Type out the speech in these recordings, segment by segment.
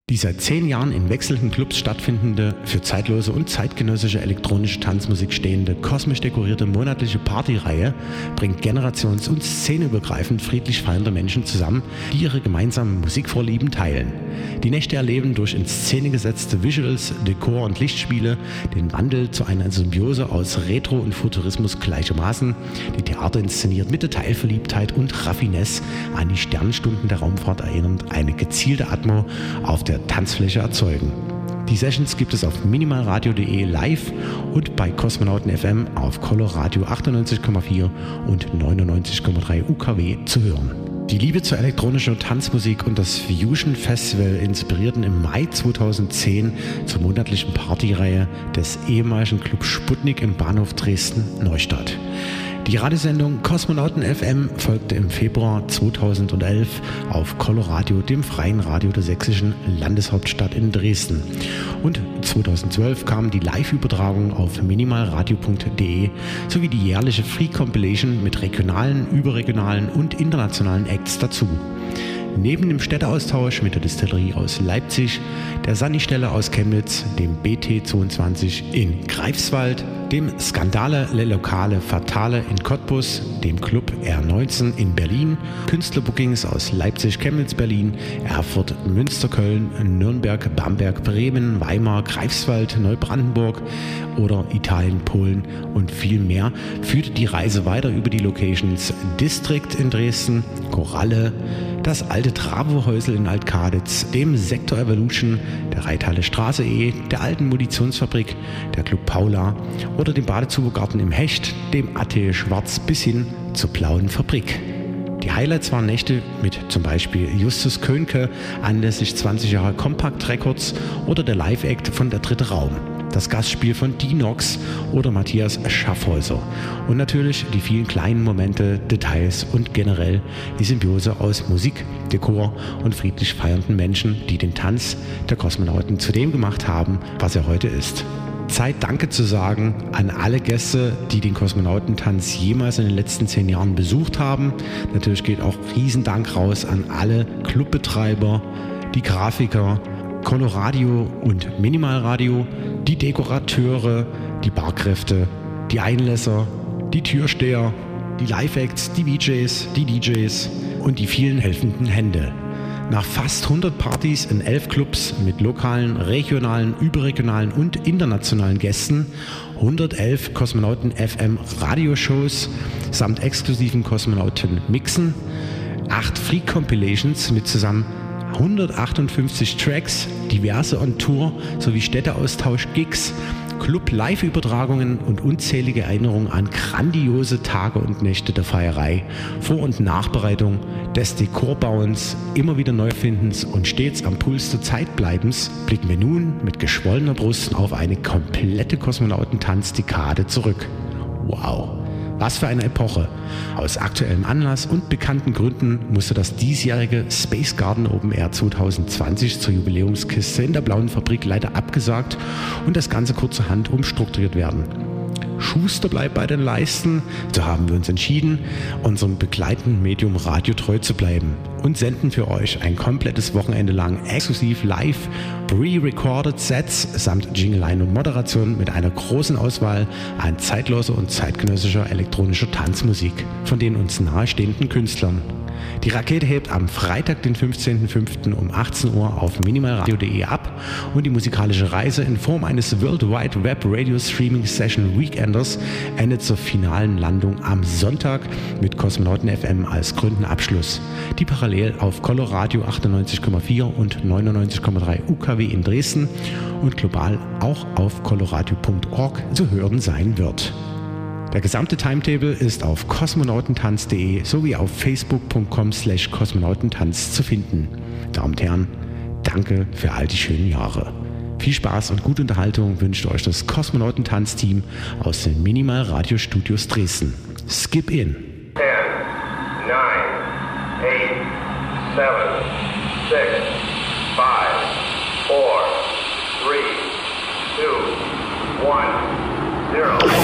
Die seit 10 Jahren in wechselnden Clubs stattfindende, für zeitlose und zeitgenössische elektronische Tanzmusik stehende, kosmisch dekorierte monatliche Partyreihe bringt generations- und szeneübergreifend friedlich feiernde Menschen zusammen, die ihre gemeinsamen Musikvorlieben teilen. Die Nächte erleben durch in Szene gesetzte Visuals, Dekor und Lichtspiele den Wandel zu einer Symbiose aus Retro und Futurismus gleichermaßen, die Theater inszeniert mit Detailverliebtheit und Raffinesse an die Sternstunden der Raumfahrt erinnernd eine gezielte Atmo auf der Tanzfläche erzeugen. Die Sessions gibt es auf minimalradio.de live und bei Kosmonauten FM auf Coloradio 98,4 und 99,3 UKW zu hören. Die Liebe zur elektronischen Tanzmusik und das Fusion Festival inspirierten im Mai 2010 zur monatlichen Partyreihe des ehemaligen Club Sputnik im Bahnhof Dresden-Neustadt. Die Radiosendung Kosmonauten FM folgte im Februar 2011 auf Coloradio, dem freien Radio der sächsischen Landeshauptstadt in Dresden. Und 2012 kam die Live-Übertragung auf minimalradio.de sowie die jährliche Free Compilation mit regionalen, überregionalen und internationalen Acts dazu. Neben dem Städteaustausch mit der Distillerie aus Leipzig, der Sannistelle aus Chemnitz, dem BT22 in Greifswald, dem Skandale Le Locale Fatale in Cottbus, dem Club R19 in Berlin, Künstlerbookings aus Leipzig, Chemnitz, Berlin, Erfurt, Münster, Köln, Nürnberg, Bamberg, Bremen, Weimar, Greifswald, Neubrandenburg oder Italien, Polen und viel mehr, führte die Reise weiter über die Locations District in Dresden, Koralle, das alte Travo-Häusel in Altkaditz, dem Sektor Evolution, der Reithalle Straße E, der alten Munitionsfabrik, der Club Paula oder dem Badezubergarten im Hecht, dem Atelier Schwarz bis hin zur Blauen Fabrik. Die Highlights waren Nächte mit zum Beispiel Justus Könke anlässlich 20 Jahre Compact Records oder der Live-Act von Der Dritte Raum, das Gastspiel von Dinox oder Matthias Schaffhäuser und natürlich die vielen kleinen Momente, Details und generell die Symbiose aus Musik, Dekor und friedlich feiernden Menschen, die den Tanz der Kosmonauten zu dem gemacht haben, was er heute ist. Zeit, Danke zu sagen an alle Gäste, die den Kosmonautentanz jemals in den letzten 10 Jahren besucht haben. Natürlich geht auch Riesendank raus an alle Clubbetreiber, die Grafiker, Coloradio und Minimalradio, die Dekorateure, die Barkräfte, die Einlässer, die Türsteher, die Live-Acts, die VJs, die DJs und die vielen helfenden Hände. Nach fast 100 Partys in 11 Clubs mit lokalen, regionalen, überregionalen und internationalen Gästen, 111 Kosmonauten FM Radioshows samt exklusiven Kosmonauten Mixen, 8 Free Compilations mit zusammen 158 Tracks, diverse On-Tour sowie Städteaustausch-Gigs, Club-Live-Übertragungen und unzählige Erinnerungen an grandiose Tage und Nächte der Feierei, Vor- und Nachbereitung, des Dekorbauens, immer wieder Neufindens und stets am Puls der Zeit bleibens, blicken wir nun mit geschwollener Brust auf eine komplette Kosmonautentanz-Dekade zurück. Wow! Was für eine Epoche. Aus aktuellem Anlass und bekannten Gründen musste das diesjährige Space Garden Open Air 2020 zur Jubiläumskiste in der Blauen Fabrik leider abgesagt und das Ganze kurzerhand umstrukturiert werden. Schuster bleibt bei den Leisten, so haben wir uns entschieden, unserem begleitenden Medium Radio treu zu bleiben und senden für euch ein komplettes Wochenende lang exklusiv live pre-recorded Sets samt Jinglein und Moderation mit einer großen Auswahl an zeitloser und zeitgenössischer elektronischer Tanzmusik von den uns nahestehenden Künstlern. Die Rakete hebt am Freitag, den 15.05. um 18 Uhr auf minimalradio.de ab und die musikalische Reise in Form eines World Wide Web Radio Streaming Session Weekenders endet zur finalen Landung am Sonntag mit Kosmonauten FM als gründen Abschluss, die parallel auf Coloradio 98,4 und 99,3 UKW in Dresden und global auch auf coloradio.org zu hören sein wird. Der gesamte Timetable ist auf kosmonautentanz.de sowie auf facebook.com/kosmonautentanz zu finden. Damen und Herren, danke für all die schönen Jahre. Viel Spaß und gute Unterhaltung wünscht euch das Kosmonautentanz-Team aus den Minimal Radio Studios Dresden. Skip in. 10, 9, 8, 7, 6, 5, 4, 3, 2, 1, 0.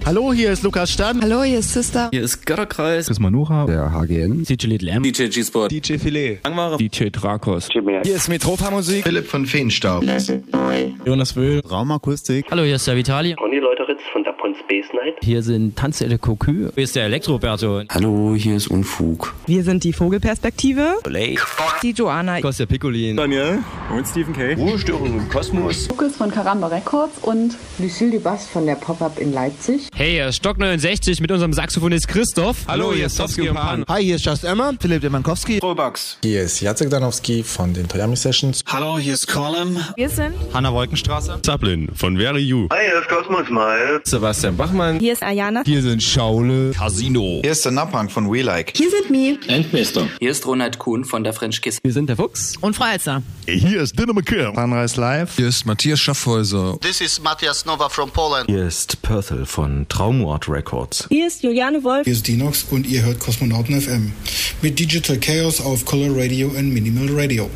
Hallo, hier ist Lukas Stern. Hallo, hier ist Sister. Hier ist Götterkreis. Hier ist Manuha. Der HGN. DJ Little M. DJ G-Sport. DJ Filet. Angmare. DJ Drakos. Hier ist Metropa Musik. Philipp von Feenstaub. Jonas Wöhl. Raumakustik. Hallo, hier ist der Vitali. Ronny Leuteritz von der Pon Space Night. Hier sind Tanze de Cocu. Hier ist der Elektroberto. Hallo, hier ist Unfug. Wir sind die Vogelperspektive. Blake. Die Joanna. Kostja Piccolin. Daniel. Und Stephen K. Ruhestörung im Kosmos. Lukas von Karamba Records und Lucille Dubas von der Pop-Up in Leipzig. Hey, hier ist Stock 69 mit unserem Saxophonist Christoph. Hallo, hier ist Sofsky und Pan. Hi, hier ist Just Emma. Philipp Demankowski. Robax. Hier ist Jacek Danowski von den Toyami Sessions. Hallo, hier ist Colin. Wir sind Hanna Wolkenstraße. Zaplin von Very You. Hi, hier ist Cosmos Miles. Sebastian Bachmann. Hier ist Ayana. Hier sind Schaule. Casino. Hier ist der Napang von We Like. Hier sind Mi. Endmeister. Hier ist Ronald Kuhn von der French Kiss. Wir sind der Fuchs. Und Frau Elster. Hier ist Dinner McKim. Sunrise Live. Hier ist Matthias Schaffhäuser. This is Matthias Nova from Poland. Hier ist Perthel von Traumort Records. Hier ist Juliane Wolf. Hier ist Dinox und ihr hört Kosmonauten FM mit Digital Chaos auf Color Radio und Minimal Radio.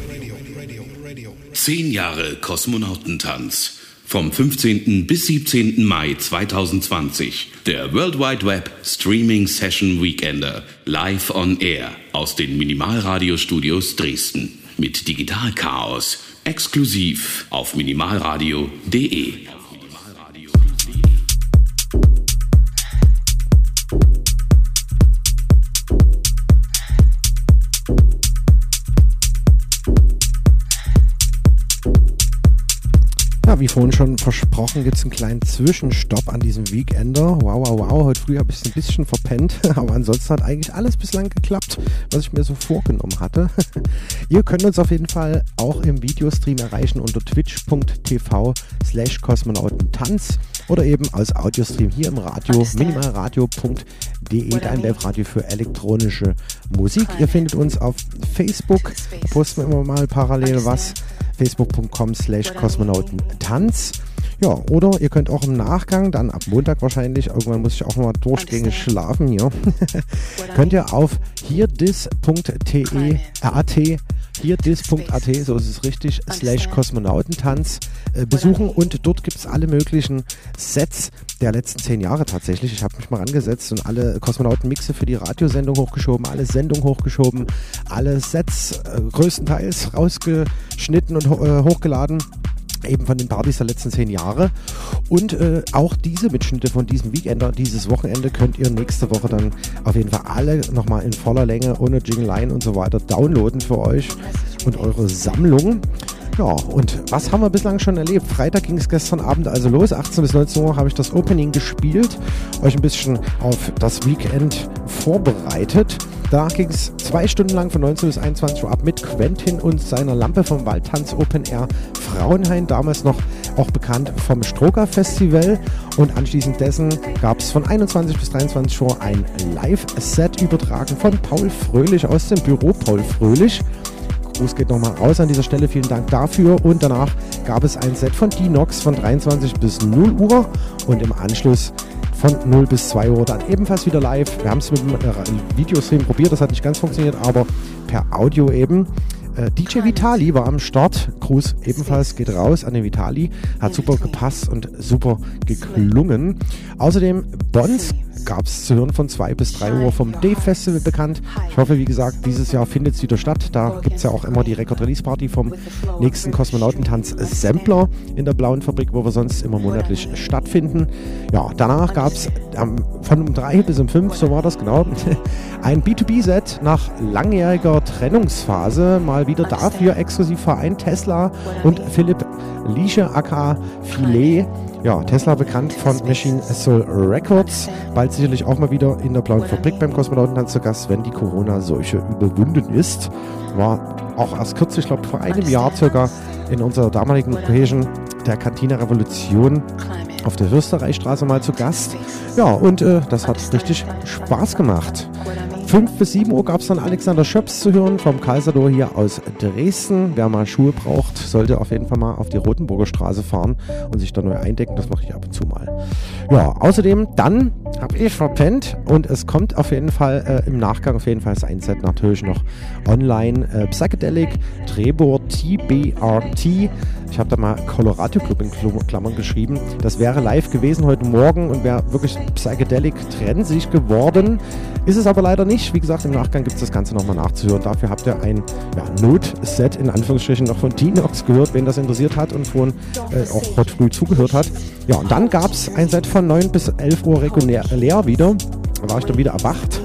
10 Jahre Kosmonautentanz. Vom 15. bis 17. Mai 2020. Der World Wide Web Streaming Session Weekender. Live on Air aus den Minimalradio-Studios Dresden. Mit Digital Chaos. Exklusiv auf minimalradio.de. Ja, wie vorhin schon versprochen, gibt es einen kleinen Zwischenstopp an diesem Weekender. Wow. Heute früh habe ich es ein bisschen verpennt, aber ansonsten hat eigentlich alles bislang geklappt, was ich mir so vorgenommen hatte. Ihr könnt uns auf jeden Fall auch im Videostream erreichen unter twitch.tv/kosmonautentanz oder eben als Audiostream hier im Radio, minimalradio.de, dein Live-Radio für elektronische Musik. Ihr findet uns auf Facebook, da posten wir immer mal parallel was. facebook.com/kosmonautentanz. Ja, oder ihr könnt auch im Nachgang, dann ab Montag wahrscheinlich, irgendwann muss ich auch mal durchgängig schlafen hier, könnt ihr auf hierdis.at, so ist es richtig, /Kosmonautentanz besuchen und dort gibt es alle möglichen Sets der letzten 10 Jahre tatsächlich. Ich habe mich mal rangesetzt und alle Kosmonauten-Mixe für die Radiosendung hochgeschoben, alle Sendungen hochgeschoben, alle Sets größtenteils rausgeschnitten und hochgeladen. Eben von den Partys der letzten 10 Jahre. Und auch diese Mitschnitte von diesem Weekender, dieses Wochenende, könnt ihr nächste Woche dann auf jeden Fall alle nochmal in voller Länge, ohne Jinglein und so weiter, downloaden für euch und eure Sammlung. Ja, und was haben wir bislang schon erlebt? Freitag ging es gestern Abend also los. 18 bis 19 Uhr habe ich das Opening gespielt, euch ein bisschen auf das Weekend vorbereitet. Da ging es 2 Stunden lang von 19 bis 21 Uhr ab mit Quentin und seiner Lampe vom Waldtanz Open Air Frauenhain, damals noch auch bekannt vom Stroker Festival. Und anschließend dessen gab es von 21 bis 23 Uhr ein Live-Set übertragen von Paul Fröhlich aus dem Büro Paul Fröhlich. Gruß geht nochmal raus an dieser Stelle, vielen Dank dafür. Und danach gab es ein Set von Dinox von 23 bis 0 Uhr und im Anschluss von 0 bis 2 Uhr dann ebenfalls wieder live. Wir haben es mit dem Videostream probiert, das hat nicht ganz funktioniert, aber per Audio eben. DJ Vitali war am Start. Gruß ebenfalls geht raus an den Vitali. Hat super gepasst und super geklungen. Außerdem Bons gab es zu hören von 2 bis 3 Uhr vom Dave Festival bekannt. Ich hoffe, wie gesagt, dieses Jahr findet es wieder statt. Da gibt es ja auch immer die Record-Release-Party vom nächsten Kosmonautentanz-Sampler in der Blauen Fabrik, wo wir sonst immer monatlich stattfinden. Ja, danach gab es von um 3 bis um 5, so war das genau, ein B2B-Set nach langjähriger Trennungsphase. Mal wieder dafür exklusiv Verein Tesla und Philipp Liesche aka Filet. Ja, Tesla bekannt von Machine Soul Records. Bald sicherlich auch mal wieder in der Blauen Fabrik beim Kosmonautentanz zu Gast, wenn die Corona-Seuche überwunden ist. War auch erst kürzlich, ich glaube vor einem Jahr circa, in unserer damaligen Location der Kantine Revolution auf der Fürstereistraße mal zu Gast. Ja, und das hat richtig Spaß gemacht. 5 bis 7 Uhr gab es dann Alexander Schöps zu hören vom Calzador hier aus Dresden. Wer mal Schuhe braucht, sollte auf jeden Fall mal auf die Rotenburger Straße fahren und sich da neu eindecken. Das mache ich ab und zu mal. Ja, außerdem, dann habe ich verpennt und es kommt auf jeden Fall im Nachgang auf jeden Fall sein Set natürlich noch online. Psychedelic, Trebor, TBRT, Ich habe da mal Colorado Club in Klammern geschrieben. Das wäre live gewesen heute Morgen und wäre wirklich psychedelic trensig geworden. Ist es aber leider nicht. Wie gesagt, im Nachgang gibt es das Ganze nochmal nachzuhören. Dafür habt ihr ein Notset in Anführungsstrichen noch von Dinox gehört, wen das interessiert hat und vorhin auch heute früh zugehört hat. Ja, und dann gab es ein Set von 9 bis 11 Uhr regulär wieder. Da war ich dann wieder erwacht.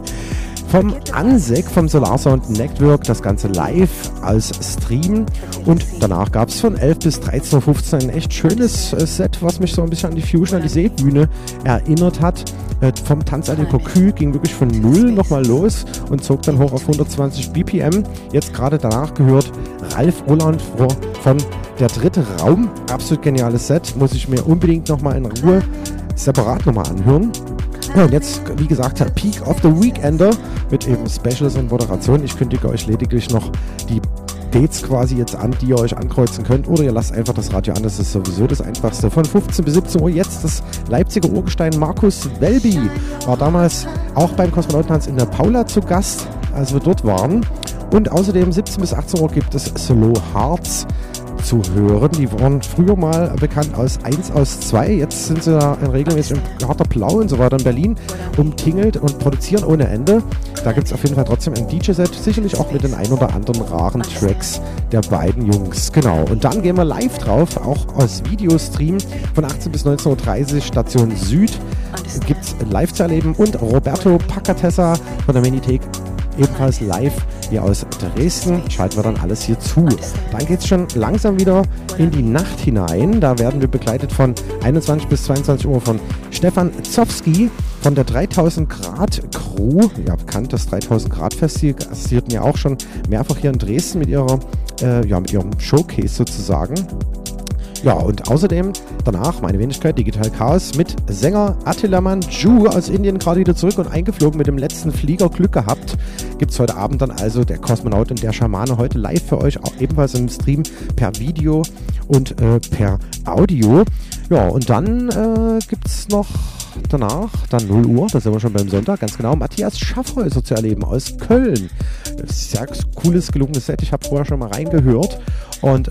Vom ANSEC, vom Solar Sound Network, das Ganze live als Stream. Und danach gab es von 11 bis 13.15 Uhr ein echt schönes Set, was mich so ein bisschen an die Fusion, an die Seebühne erinnert hat. Vom Tanzallee Cocu ging wirklich von 0 nochmal los und zog dann hoch auf 120 BPM. Jetzt gerade danach gehört Ralf Roland von Der dritte Raum. Absolut geniales Set, muss ich mir unbedingt nochmal in Ruhe separat nochmal anhören. Ja, und jetzt, wie gesagt, Peak of the Weekender mit eben Specials und Moderation. Ich kündige euch lediglich noch die Dates quasi jetzt an, die ihr euch ankreuzen könnt. Oder ihr lasst einfach das Radio an, das ist sowieso das Einfachste. Von 15 bis 17 Uhr jetzt das Leipziger Urgestein Markus Welby. War damals auch beim Kosmonautentanz in der Paula zu Gast, als wir dort waren. Und außerdem 17 bis 18 Uhr gibt es Slow Hearts zu hören. Die waren früher mal bekannt als 1 aus 2. Jetzt sind sie da regelmäßig im Harter Blau und so weiter in Berlin umtingelt und produzieren ohne Ende. Da gibt es auf jeden Fall trotzdem ein DJ-Set, sicherlich auch mit den ein oder anderen raren Tracks der beiden Jungs. Genau. Und dann gehen wir live drauf, auch als Videostream von 18 bis 19.30 Uhr Station Süd. Gibt es live zu erleben und Roberto Pacatessa von der Minithek ebenfalls live hier aus Dresden. Schalten wir dann alles hier zu. Dann geht es schon langsam wieder in die Nacht hinein. Da werden wir begleitet von 21 bis 22 Uhr von Stefan Zowski von der 3000 Grad Crew. Ja, bekannt, das 3000 Grad Festival. Sie hatten ja auch schon mehrfach hier in Dresden mit ihrem Showcase sozusagen. Ja, und außerdem danach meine Wenigkeit Digital Chaos mit Sänger Attila Manju aus Indien gerade wieder zurück und eingeflogen, mit dem letzten Flieger Glück gehabt. Gibt es heute Abend dann also der Kosmonaut und der Schamane heute live für euch, auch ebenfalls im Stream per Video und per Audio. Ja, und dann gibt es noch danach, dann 0 Uhr, da sind wir schon beim Sonntag, ganz genau, Matthias Schaffhäuser zu erleben aus Köln. Sehr cooles, gelungenes Set, ich habe vorher schon mal reingehört und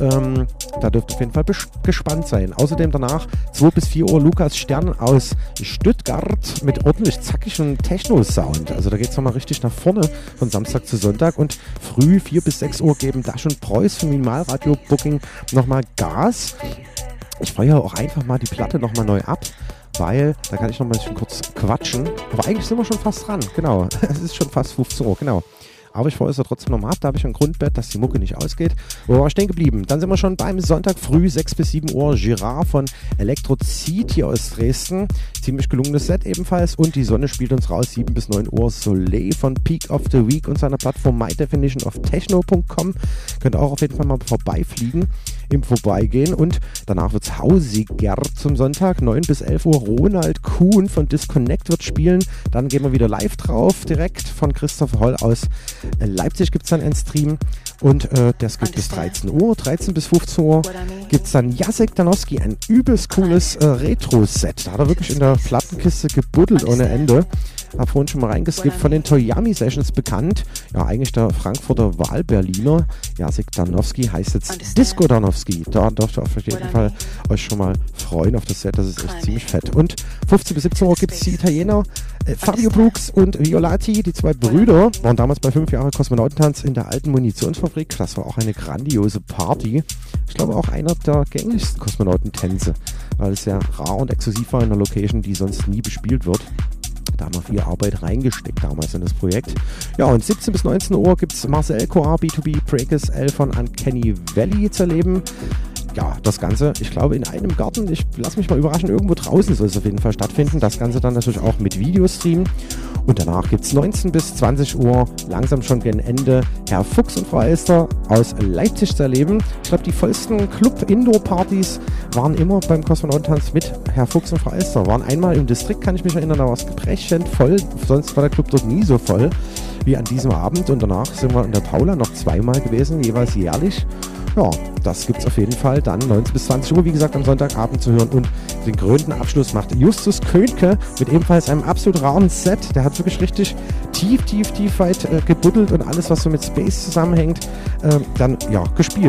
da dürft ihr auf jeden Fall gespannt sein. Außerdem danach 2 bis 4 Uhr Lukas Stern aus Stuttgart mit ordentlich zackigem Techno-Sound. Also da geht es nochmal richtig nach vorne von Samstag zu Sonntag und früh 4 bis 6 Uhr geben Dash und Preuß von Minimalradio Booking nochmal Gas. Ich feuere auch einfach mal die Platte nochmal neu ab, weil da kann ich noch mal ein bisschen kurz quatschen. Aber eigentlich sind wir schon fast dran, genau. Es ist schon fast 15 Uhr, genau. Aber ich freue es ja trotzdem nochmal ab. Da habe ich ein Grundbett, dass die Mucke nicht ausgeht. Wo war ich stehen geblieben? Dann sind wir schon beim Sonntag früh, 6 bis 7 Uhr. Girard von Elektrozid hier aus Dresden. Ziemlich gelungenes Set ebenfalls. Und die Sonne spielt uns raus, 7 bis 9 Uhr. Soleil von Peak of the Week und seiner Plattform mydefinitionoftechno.com. Könnt ihr auch auf jeden Fall mal vorbeifliegen, im Vorbeigehen. Und danach wird es hausiger zum Sonntag. 9 bis 11 Uhr Ronald Kuhn von Disconnect wird spielen. Dann gehen wir wieder live drauf, direkt von Christoph Holl aus Leipzig gibt es dann einen Stream und das geht bis 13 Uhr. 13 bis 15 Uhr gibt es dann Jacek Danowski, ein übelst cooles Retro-Set. Da hat er wirklich in der Plattenkiste gebuddelt ohne Ende. Habe vorhin schon mal reingeskippt, von den Toyami Sessions bekannt. Ja, eigentlich der Frankfurter Wahlberliner. Jacek Danowski heißt jetzt Disco Danowski. Da dürft ihr auf jeden Fall euch schon mal freuen auf das Set. Das ist echt ziemlich fett. Und 15 bis 17 Uhr gibt es die Italiener Fabio Brooks und Violati, die zwei Brüder, waren damals bei 5 Jahren Kosmonautentanz in der alten Munitionsfabrik. Das war auch eine grandiose Party. Ich glaube auch einer der gängigsten Kosmonautentänze, weil es sehr rar und exklusiv war in einer Location, die sonst nie bespielt wird. Da haben wir viel Arbeit reingesteckt damals in das Projekt. Ja, und 17 bis 19 Uhr gibt es Marcel Coar, B2B Breakers L von Uncanny Valley zu erleben. Ja, das Ganze, ich glaube, in einem Garten, ich lasse mich mal überraschen, irgendwo draußen soll es auf jeden Fall stattfinden. Das Ganze dann natürlich auch mit Videostream. Und danach gibt es 19 bis 20 Uhr, langsam schon gegen Ende, Herr Fuchs und Frau Elster aus Leipzig zu erleben. Ich glaube, die vollsten Club-Indoor-Partys waren immer beim Kosmonautentanz mit Herr Fuchs und Frau Elster. Waren einmal im Distrikt, kann ich mich erinnern, da war es gebrechend voll. Sonst war der Club dort nie so voll wie an diesem Abend. Und danach sind wir in der Paula noch zweimal gewesen, jeweils jährlich. Ja, das gibt es auf jeden Fall dann 19 bis 20 Uhr, wie gesagt, am Sonntagabend zu hören. Und den krönenden Abschluss macht Justus Könke mit ebenfalls einem absolut raren Set. Der hat wirklich richtig tief weit gebuddelt und alles, was so mit Space zusammenhängt, dann ja gespielt.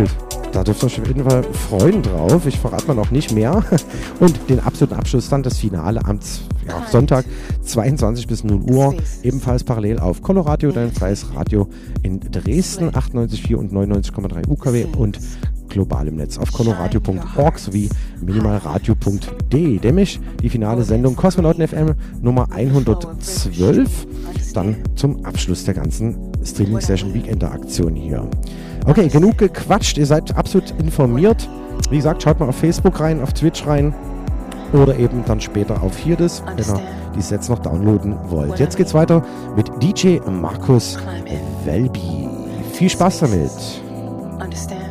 Da dürft ihr euch auf jeden Fall freuen drauf. Ich verrate mal noch nicht mehr. Und den absoluten Abschluss dann, das Finale am Sonntag 22 bis 0 Uhr. Ebenfalls parallel auf Coloradio, dein freies Radio in Dresden, 98,4 und 99,3 UKW und global im Netz auf coloradio.org sowie minimalradio.de. Nämlich die finale Sendung Kosmonauten FM Nummer 112. Dann zum Abschluss der ganzen Streaming-Session Weekender-Aktion hier. Okay, genug gequatscht. Ihr seid absolut informiert. Wie gesagt, schaut mal auf Facebook rein, auf Twitch rein oder eben dann später auf Hearthis, wenn ihr die Sets noch downloaden wollt. Jetzt geht's weiter mit DJ Markus Welby. Viel Spaß damit. Understand.